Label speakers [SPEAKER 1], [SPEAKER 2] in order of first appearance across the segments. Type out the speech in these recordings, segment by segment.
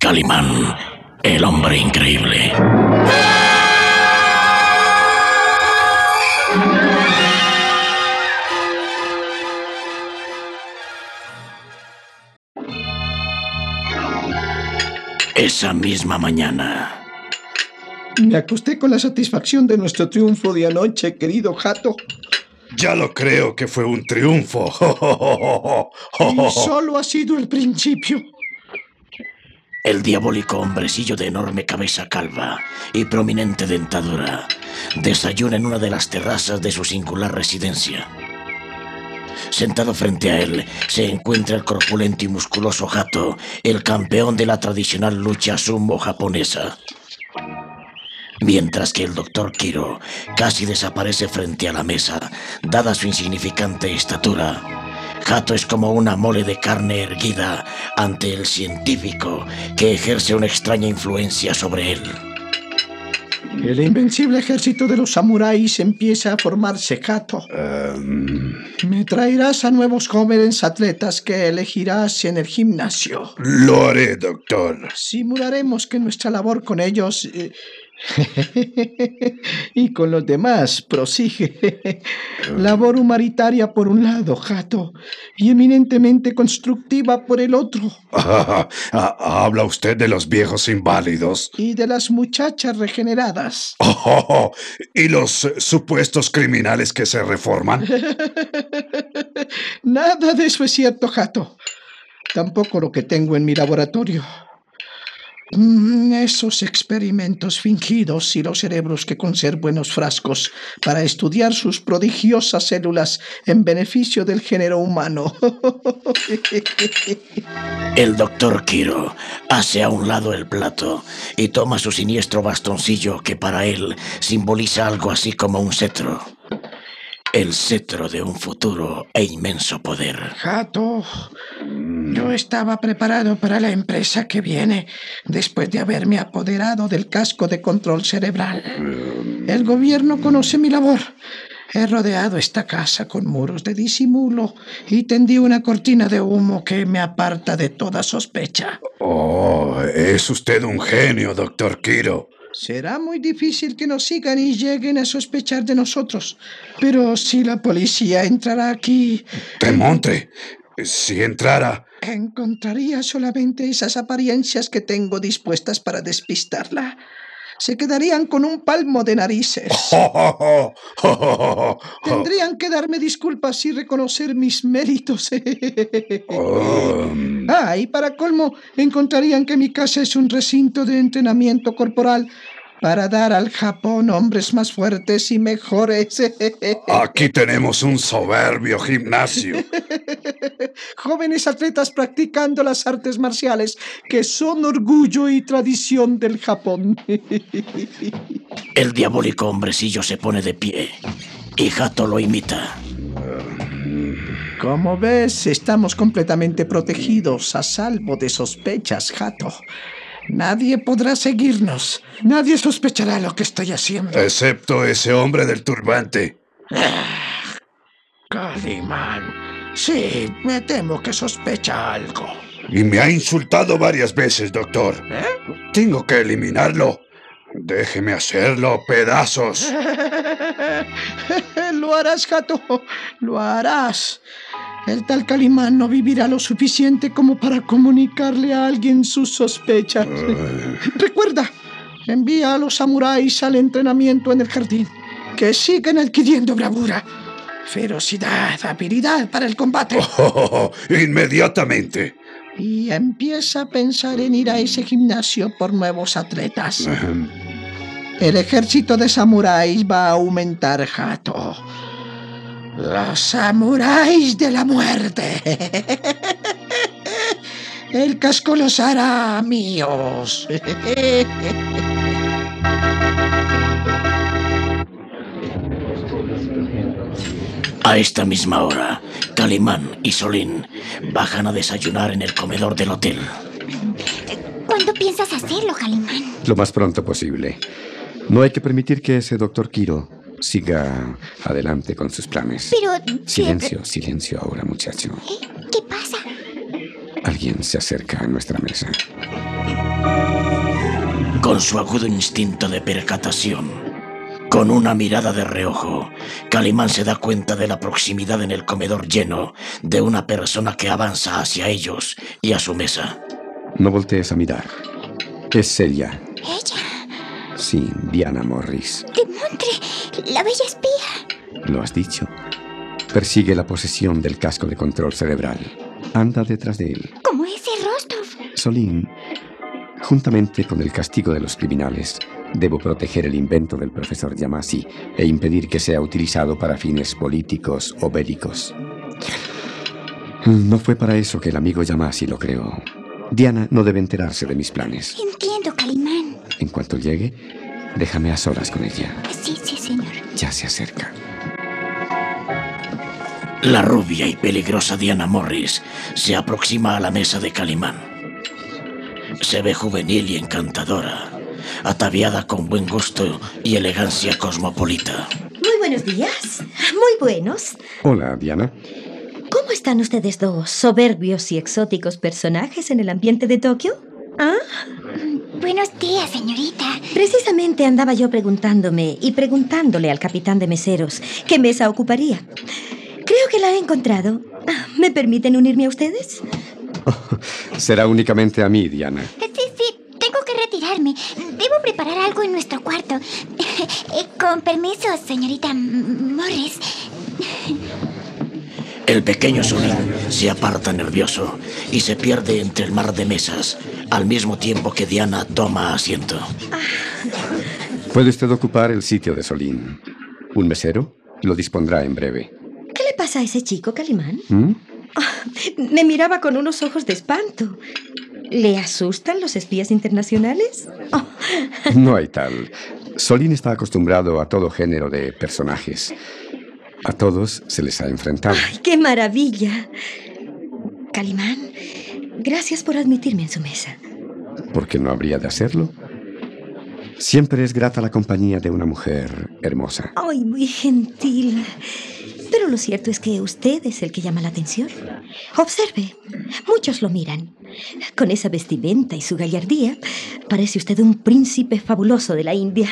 [SPEAKER 1] Calimán, el hombre increíble. Esa misma mañana.
[SPEAKER 2] Me acosté con la satisfacción de nuestro triunfo de anoche, querido Hato.
[SPEAKER 3] Ya lo creo que fue un triunfo.
[SPEAKER 2] Y solo ha sido el principio.
[SPEAKER 1] El diabólico hombrecillo de enorme cabeza calva y prominente dentadura desayuna en una de las terrazas de su singular residencia. Sentado frente a él se encuentra el corpulento y musculoso Hato, el campeón de la tradicional lucha sumo japonesa. Mientras que el Dr. Kiro casi desaparece frente a la mesa, dada su insignificante estatura, Hato es como una mole de carne erguida ante el científico que ejerce una extraña influencia sobre él.
[SPEAKER 2] El invencible ejército de los samuráis empieza a formarse, Hato. Me traerás a nuevos jóvenes atletas que elegirás en el gimnasio.
[SPEAKER 3] Lo haré, doctor.
[SPEAKER 2] Simularemos que nuestra labor con ellos y con los demás prosigue. Labor humanitaria por un lado, Hato, y eminentemente constructiva por el otro.
[SPEAKER 3] ¿Habla usted de los viejos inválidos?
[SPEAKER 2] Y de las muchachas regeneradas.
[SPEAKER 3] ¿Y los supuestos criminales que se reforman?
[SPEAKER 2] Nada de eso es cierto, Hato. Tampoco lo que tengo en mi laboratorio. Esos experimentos fingidos y los cerebros que conservo en los frascos para estudiar sus prodigiosas células en beneficio del género humano.
[SPEAKER 1] El Dr. Kiro hace a un lado el plato y toma su siniestro bastoncillo que para él simboliza algo así como un cetro. El cetro de un futuro e inmenso poder.
[SPEAKER 2] Hato, yo estaba preparado para la empresa que viene después de haberme apoderado del casco de control cerebral. El gobierno conoce mi labor. He rodeado esta casa con muros de disimulo y tendí una cortina de humo que me aparta de toda sospecha.
[SPEAKER 3] Es usted un genio, Dr. Kiro.
[SPEAKER 2] Será muy difícil que nos sigan y lleguen a sospechar de nosotros. Pero si la policía entrara aquí...
[SPEAKER 3] Demontre, si entrara...
[SPEAKER 2] encontraría solamente esas apariencias que tengo dispuestas para despistarla. Se quedarían con un palmo de narices. Tendrían que darme disculpas y reconocer mis méritos. Y para colmo, encontrarían que mi casa es un recinto de entrenamiento corporal para dar al Japón hombres más fuertes y mejores.
[SPEAKER 3] Aquí tenemos un soberbio gimnasio.
[SPEAKER 2] Jóvenes atletas practicando las artes marciales, que son orgullo y tradición del Japón.
[SPEAKER 1] El diabólico hombrecillo se pone de pie y Hato lo imita.
[SPEAKER 2] Como ves, estamos completamente protegidos, a salvo de sospechas, Hato. Nadie podrá seguirnos. Nadie sospechará lo que estoy haciendo.
[SPEAKER 3] Excepto ese hombre del turbante.
[SPEAKER 2] Calimán. Sí, me temo que sospecha algo.
[SPEAKER 3] Y me ha insultado varias veces, doctor. Tengo que eliminarlo. Déjeme hacerlo, pedazos.
[SPEAKER 2] Lo harás, Hato. Lo harás. El tal Calimán no vivirá lo suficiente como para comunicarle a alguien sus sospechas. Recuerda, envía a los samuráis al entrenamiento en el jardín. Que sigan adquiriendo bravura, ferocidad, habilidad para el combate.
[SPEAKER 3] Inmediatamente.
[SPEAKER 2] Y empieza a pensar en ir a ese gimnasio por nuevos atletas. El ejército de samuráis va a aumentar, Hato. Los samuráis de la muerte. El casco los hará míos.
[SPEAKER 1] A esta misma hora, Calimán y Solín bajan a desayunar en el comedor del hotel.
[SPEAKER 4] ¿Cuándo piensas hacerlo, Calimán?
[SPEAKER 5] Lo más pronto posible. No hay que permitir que ese Dr. Kiro siga adelante con sus planes.
[SPEAKER 4] Pero...
[SPEAKER 5] Silencio ahora, muchacho.
[SPEAKER 4] ¿Qué pasa?
[SPEAKER 5] Alguien se acerca a nuestra mesa.
[SPEAKER 1] Con su agudo instinto de percatación, con una mirada de reojo, Calimán se da cuenta de la proximidad en el comedor lleno de una persona que avanza hacia ellos y a su mesa.
[SPEAKER 5] No voltees a mirar. Es ella.
[SPEAKER 4] ¿Ella?
[SPEAKER 5] Sí, Diana Morris.
[SPEAKER 4] ¡Demontre! ¡La bella espía!
[SPEAKER 5] Lo has dicho. Persigue la posesión del casco de control cerebral. Anda detrás de él.
[SPEAKER 4] Como ese Rostov.
[SPEAKER 5] Solín, juntamente con el castigo de los criminales, debo proteger el invento del profesor Yamasi e impedir que sea utilizado para fines políticos o bélicos. No fue para eso que el amigo Yamasi lo creó. Diana no debe enterarse de mis planes.
[SPEAKER 4] Entiendo, Calimán.
[SPEAKER 5] En cuanto llegue, déjame a solas con ella.
[SPEAKER 4] Sí, señor.
[SPEAKER 5] Ya se acerca.
[SPEAKER 1] La rubia y peligrosa Diana Morris se aproxima a la mesa de Calimán. Se ve juvenil y encantadora, ataviada con buen gusto y elegancia cosmopolita.
[SPEAKER 6] Muy buenos días. Muy buenos.
[SPEAKER 5] Hola, Diana.
[SPEAKER 6] ¿Cómo están ustedes dos, soberbios y exóticos personajes en el ambiente de Tokio? ¿Ah?
[SPEAKER 4] Buenos días, señorita.
[SPEAKER 6] Precisamente andaba yo preguntándome y preguntándole al capitán de meseros qué mesa ocuparía. Creo que la he encontrado. ¿Me permiten unirme a ustedes?
[SPEAKER 5] Será únicamente a mí, Diana.
[SPEAKER 4] Sí, tengo que retirarme. Debo preparar algo en nuestro cuarto. Con permiso, señorita Morris.
[SPEAKER 1] El pequeño Solín se aparta nervioso y se pierde entre el mar de mesas, al mismo tiempo que Diana toma asiento.
[SPEAKER 5] Puede usted ocupar el sitio de Solín. Un mesero lo dispondrá en breve.
[SPEAKER 6] ¿Qué le pasa a ese chico, Calimán?
[SPEAKER 5] ¿Mm?
[SPEAKER 6] Me miraba con unos ojos de espanto. ¿Le asustan los espías internacionales?
[SPEAKER 5] No hay tal. Solín está acostumbrado a todo género de personajes. A todos se les ha enfrentado.
[SPEAKER 6] ¡Ay, qué maravilla! Calimán, gracias por admitirme en su mesa.
[SPEAKER 5] ¿Por qué no habría de hacerlo? Siempre es grata la compañía de una mujer hermosa.
[SPEAKER 6] ¡Ay, muy gentil! Pero lo cierto es que usted es el que llama la atención. Observe, muchos lo miran. Con esa vestimenta y su gallardía, parece usted un príncipe fabuloso de la India.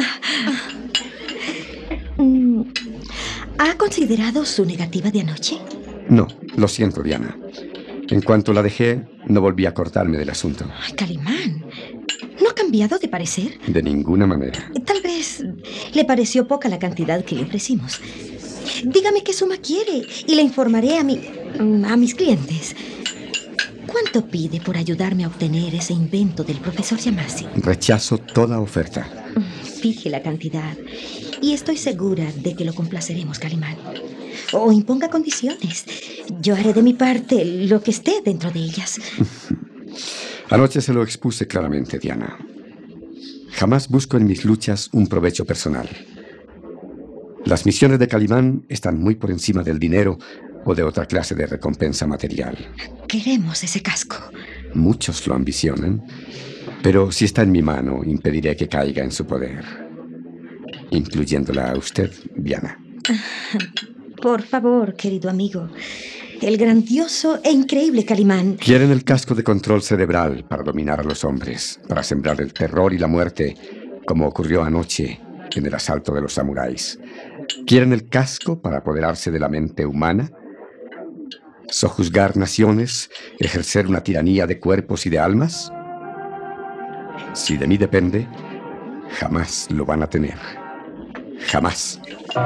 [SPEAKER 6] ¿Ha considerado su negativa de anoche?
[SPEAKER 5] No, lo siento, Diana. En cuanto la dejé, no volví a cortarme del asunto.
[SPEAKER 6] Ay, Calimán, ¿no ha cambiado de parecer?
[SPEAKER 5] De ninguna manera.
[SPEAKER 6] Tal vez le pareció poca la cantidad que le ofrecimos. Dígame qué suma quiere y le informaré a mis clientes. ¿Cuánto pide por ayudarme a obtener ese invento del profesor Yamasi?
[SPEAKER 5] Rechazo toda oferta.
[SPEAKER 6] Fije la cantidad y estoy segura de que lo complaceremos, Calimán. O imponga condiciones. Yo haré de mi parte lo que esté dentro de ellas.
[SPEAKER 5] Anoche se lo expuse claramente, Diana. Jamás busco en mis luchas un provecho personal. Las misiones de Calimán están muy por encima del dinero o de otra clase de recompensa material.
[SPEAKER 6] Queremos ese casco.
[SPEAKER 5] Muchos lo ambicionan, pero si está en mi mano, impediré que caiga en su poder. Incluyéndola a usted, Diana.
[SPEAKER 6] Por favor, querido amigo. El grandioso e increíble Calimán.
[SPEAKER 5] Quieren el casco de control cerebral para dominar a los hombres, para sembrar el terror y la muerte, como ocurrió anoche en el asalto de los samuráis. Quieren el casco para apoderarse de la mente humana, sojuzgar naciones, ejercer una tiranía de cuerpos y de almas. Si de mí depende, jamás lo van a tener. Jamás.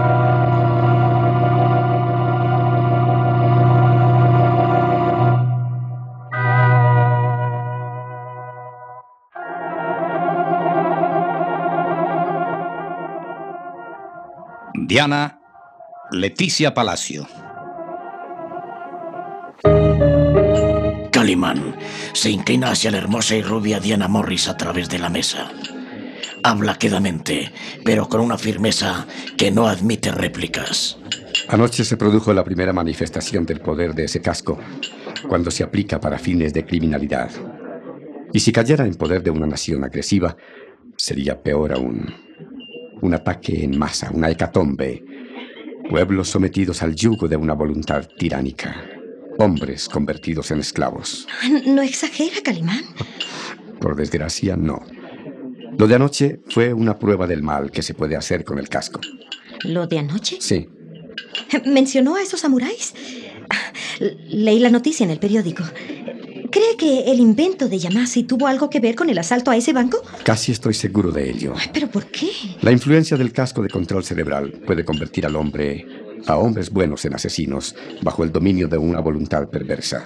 [SPEAKER 7] Diana Leticia Palacio.
[SPEAKER 1] Calimán se inclina hacia la hermosa y rubia Diana Morris a través de la mesa. Habla quedamente, pero con una firmeza que no admite réplicas.
[SPEAKER 5] Anoche se produjo la primera manifestación del poder de ese casco, cuando se aplica para fines de criminalidad. Y si cayera en poder de una nación agresiva, sería peor aún. Un ataque en masa, una hecatombe. Pueblos sometidos al yugo de una voluntad tiránica. Hombres convertidos en esclavos.
[SPEAKER 6] ¿No exagera, Calimán?
[SPEAKER 5] Por desgracia, no. Lo de anoche fue una prueba del mal que se puede hacer con el casco.
[SPEAKER 6] ¿Lo de anoche?
[SPEAKER 5] Sí.
[SPEAKER 6] ¿Mencionó a esos samuráis? Leí la noticia en el periódico. ¿Cree que el invento de Yamasi tuvo algo que ver con el asalto a ese banco?
[SPEAKER 5] Casi estoy seguro de ello.
[SPEAKER 6] ¿Pero por qué?
[SPEAKER 5] La influencia del casco de control cerebral puede convertir a hombres buenos en asesinos, bajo el dominio de una voluntad perversa.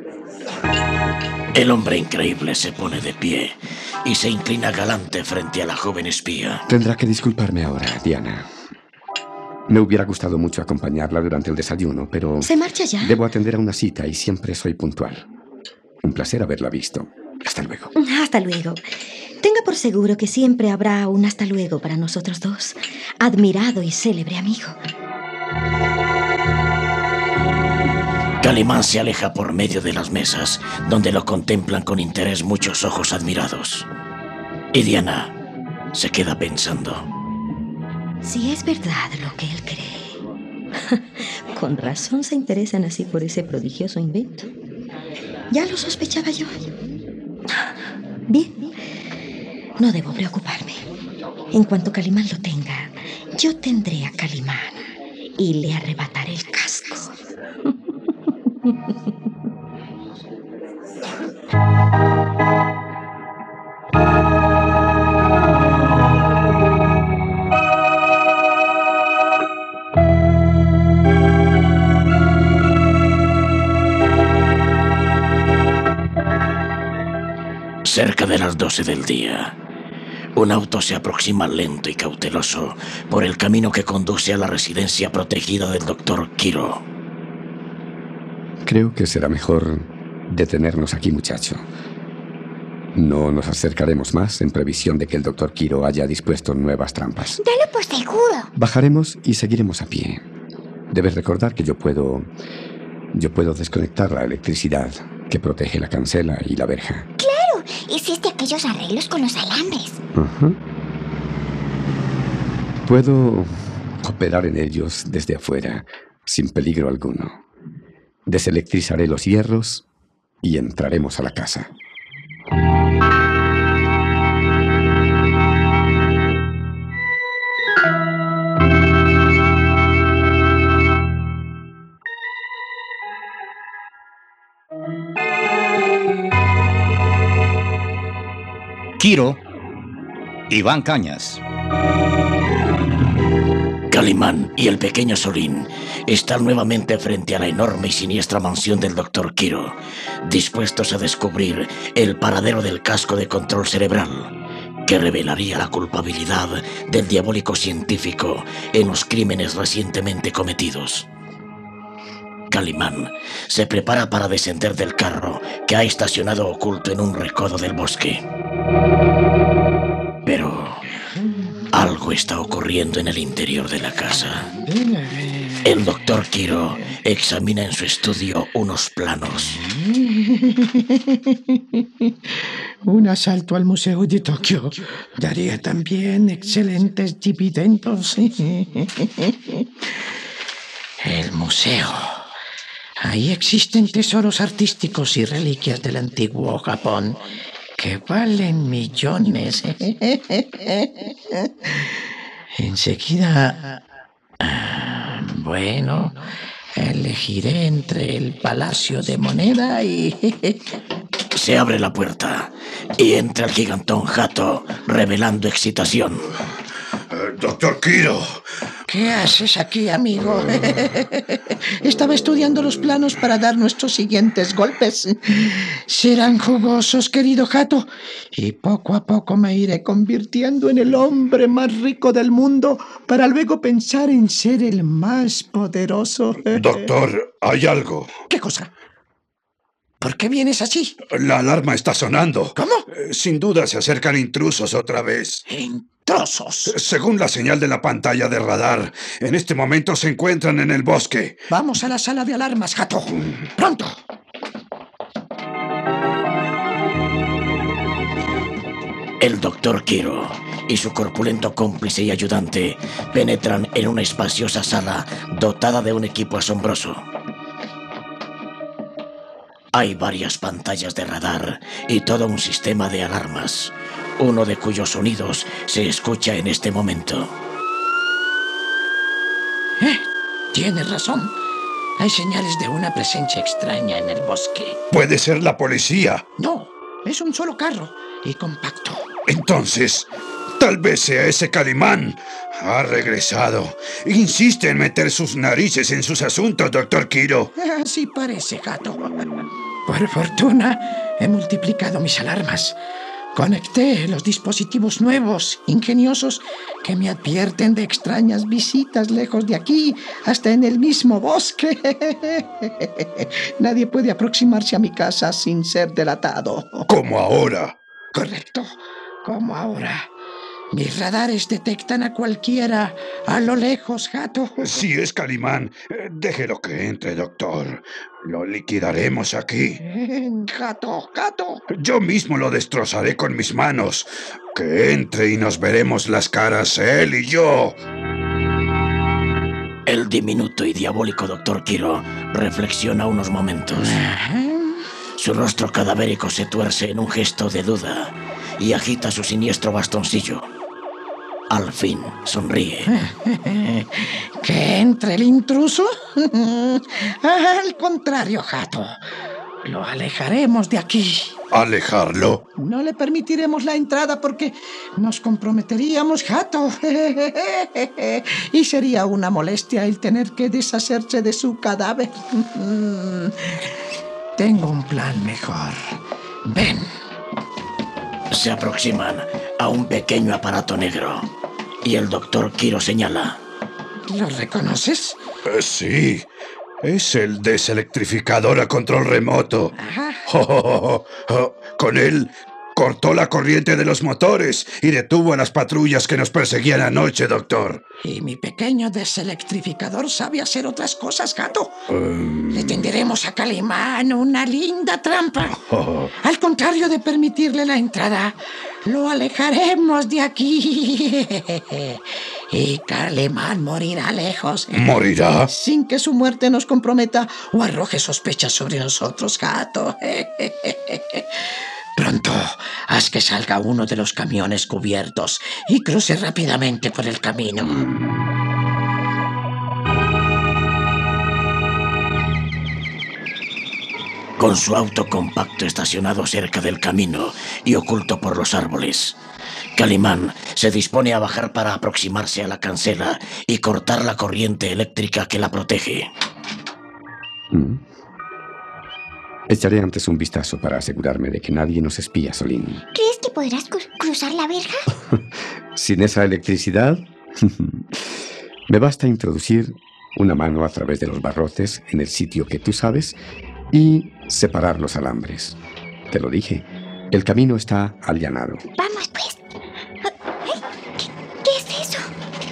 [SPEAKER 1] El hombre increíble se pone de pie y se inclina galante frente a la joven espía.
[SPEAKER 5] Tendrá que disculparme ahora, Diana. Me hubiera gustado mucho acompañarla durante el desayuno, pero...
[SPEAKER 6] ¿Se marcha ya?
[SPEAKER 5] Debo atender a una cita y siempre soy puntual. Un placer haberla visto. Hasta luego.
[SPEAKER 6] Hasta luego. Tenga por seguro que siempre habrá un hasta luego para nosotros dos. Admirado y célebre amigo.
[SPEAKER 1] Calimán se aleja por medio de las mesas, donde lo contemplan con interés muchos ojos admirados. Y Diana se queda pensando.
[SPEAKER 6] Si es verdad lo que él cree. Con razón se interesan así por ese prodigioso invento. Ya lo sospechaba yo. Bien, no debo preocuparme. En cuanto Calimán lo tenga, yo tendré a Calimán y le arrebataré el casco.
[SPEAKER 1] Cerca de las 12 del día, un auto se aproxima lento y cauteloso por el camino que conduce a la residencia protegida del Dr. Kiro.
[SPEAKER 5] Creo que será mejor detenernos aquí, muchacho. No nos acercaremos más en previsión de que el Dr. Kiro haya dispuesto nuevas trampas.
[SPEAKER 4] Dalo por seguro.
[SPEAKER 5] Bajaremos y seguiremos a pie. Debes recordar que yo puedo desconectar la electricidad que protege la cancela y la verja.
[SPEAKER 4] Claro, hiciste aquellos arreglos con los alambres.
[SPEAKER 5] Puedo operar en ellos desde afuera, sin peligro alguno. Deselectrizaré los hierros y entraremos a la casa.
[SPEAKER 7] Kiro, Iván Cañas.
[SPEAKER 1] Calimán y el pequeño Solín están nuevamente frente a la enorme y siniestra mansión del Dr. Kiro, dispuestos a descubrir el paradero del casco de control cerebral, que revelaría la culpabilidad del diabólico científico en los crímenes recientemente cometidos. Calimán se prepara para descender del carro que ha estacionado oculto en un recodo del bosque. Pero algo está ocurriendo en el interior de la casa. El Dr. Kiro examina en su estudio unos planos.
[SPEAKER 2] Un asalto al Museo de Tokio daría también excelentes dividendos. El museo. Ahí existen tesoros artísticos y reliquias del antiguo Japón que valen millones. Enseguida... Bueno, elegiré entre el Palacio de Moneda y...
[SPEAKER 1] Se abre la puerta y entra el gigantón Hato, revelando excitación.
[SPEAKER 3] Doctor Kiro.
[SPEAKER 2] ¿Qué haces aquí, amigo? Estaba estudiando los planos para dar nuestros siguientes golpes. Serán jugosos, querido Hato, y poco a poco me iré convirtiendo en el hombre más rico del mundo para luego pensar en ser el más poderoso.
[SPEAKER 3] Doctor, hay algo.
[SPEAKER 2] ¿Qué cosa? ¿Por qué vienes así?
[SPEAKER 3] La alarma está sonando.
[SPEAKER 2] ¿Cómo?
[SPEAKER 3] Sin duda se acercan intrusos otra vez.
[SPEAKER 2] ¡Intrusos!
[SPEAKER 3] Según la señal de la pantalla de radar, en este momento se encuentran en el bosque.
[SPEAKER 2] Vamos a la sala de alarmas, Hato. ¡Pronto!
[SPEAKER 1] El Dr. Kiro y su corpulento cómplice y ayudante penetran en una espaciosa sala dotada de un equipo asombroso. Hay varias pantallas de radar y todo un sistema de alarmas. uno de cuyos sonidos se escucha en este momento.
[SPEAKER 2] Tienes razón. Hay señales de una presencia extraña en el bosque.
[SPEAKER 3] Puede ser la policía.
[SPEAKER 2] No, es un solo carro y compacto.
[SPEAKER 3] Entonces, tal vez sea ese Calimán. Ha regresado. Insiste en meter sus narices en sus asuntos, doctor Quiro.
[SPEAKER 2] Así parece, gato. Por fortuna, he multiplicado mis alarmas. Conecté los dispositivos nuevos, ingeniosos, que me advierten de extrañas visitas lejos de aquí, hasta en el mismo bosque. Nadie puede aproximarse a mi casa sin ser delatado.
[SPEAKER 3] Como ahora.
[SPEAKER 2] Correcto, como ahora. Mis radares detectan a cualquiera a lo lejos, gato.
[SPEAKER 3] Si es Calimán, déjelo que entre, doctor. Lo liquidaremos aquí.
[SPEAKER 2] Gato, gato.
[SPEAKER 3] Yo mismo lo destrozaré con mis manos. Que entre y nos veremos las caras, él y yo.
[SPEAKER 1] El diminuto y diabólico doctor Quiro reflexiona unos momentos. Su rostro cadavérico se tuerce en un gesto de duda y agita su siniestro bastoncillo. Al fin sonríe.
[SPEAKER 2] ¿Que entre el intruso? Al contrario, gato. Lo alejaremos de aquí.
[SPEAKER 3] ¿Alejarlo?
[SPEAKER 2] No le permitiremos la entrada porque nos comprometeríamos, gato. Y sería una molestia el tener que deshacerse de su cadáver. Tengo un plan mejor. Ven.
[SPEAKER 1] Se aproximan a un pequeño aparato negro y el doctor Quiro señala.
[SPEAKER 2] ¿Lo reconoces?
[SPEAKER 3] Sí. Es el deselectrificador a control remoto. Con él cortó la corriente de los motores y detuvo a las patrullas que nos perseguían anoche, doctor.
[SPEAKER 2] Y mi pequeño deselectrificador sabe hacer otras cosas, gato. Le tenderemos a Calimán una linda trampa. Al contrario de permitirle la entrada, lo alejaremos de aquí. Y Calimán morirá lejos.
[SPEAKER 3] ¿Morirá?
[SPEAKER 2] Sin que su muerte nos comprometa o arroje sospechas sobre nosotros, gato. Pronto, haz que salga uno de los camiones cubiertos y cruce rápidamente por el camino.
[SPEAKER 1] Con su auto compacto estacionado cerca del camino y oculto por los árboles, Calimán se dispone a bajar para aproximarse a la cancela y cortar la corriente eléctrica que la protege.
[SPEAKER 5] Echaré antes un vistazo para asegurarme de que nadie nos espía, Solín.
[SPEAKER 4] ¿Crees que podrás cruzar la verja?
[SPEAKER 5] Sin esa electricidad, me basta introducir una mano a través de los barrotes en el sitio que tú sabes y separar los alambres. Te lo dije, el camino está allanado.
[SPEAKER 4] Vamos, pues. ¿Qué es eso?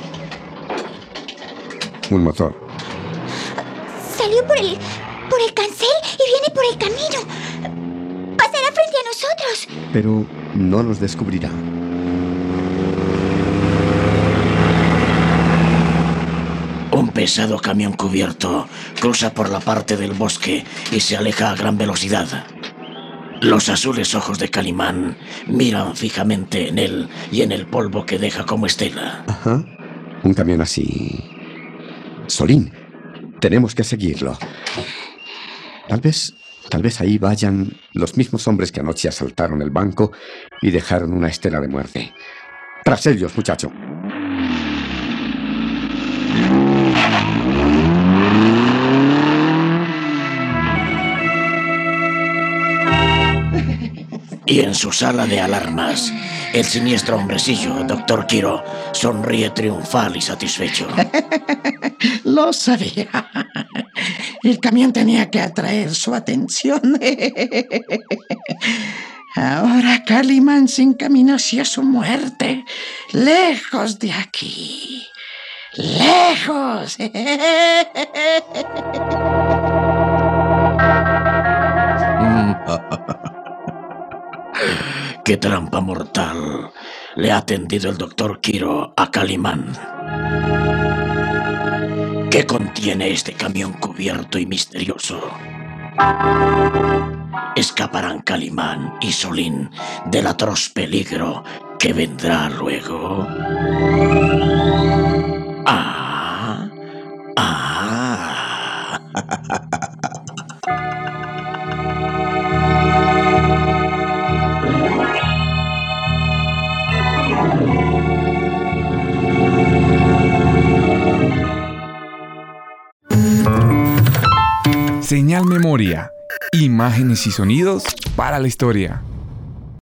[SPEAKER 5] Un motor.
[SPEAKER 4] Salió por el cancel y viene por el camino. Pasará frente a nosotros.
[SPEAKER 5] Pero no nos descubrirá.
[SPEAKER 1] Un pesado camión cubierto cruza por la parte del bosque y se aleja a gran velocidad. Los azules ojos de Calimán miran fijamente en él y en el polvo que deja como estela.
[SPEAKER 5] Ajá. Un camión así. Solín, tenemos que seguirlo. Tal vez ahí vayan los mismos hombres que anoche asaltaron el banco y dejaron una estela de muerte. Tras ellos, muchacho.
[SPEAKER 1] Y en su sala de alarmas, el siniestro hombrecillo, doctor Quiro, sonríe triunfal y satisfecho.
[SPEAKER 2] Lo sabía. El camión tenía que atraer su atención. Ahora Calimán se encamina hacia su muerte. Lejos de aquí. ¡Lejos!
[SPEAKER 1] ¡Qué trampa mortal le ha tendido el doctor Quiro a Calimán! ¿Qué contiene este camión cubierto y misterioso? escaparán Calimán y Solín del atroz peligro que vendrá luego. ¡Ah! ¡Ah!
[SPEAKER 8] Señal Memoria. Imágenes y sonidos para la historia.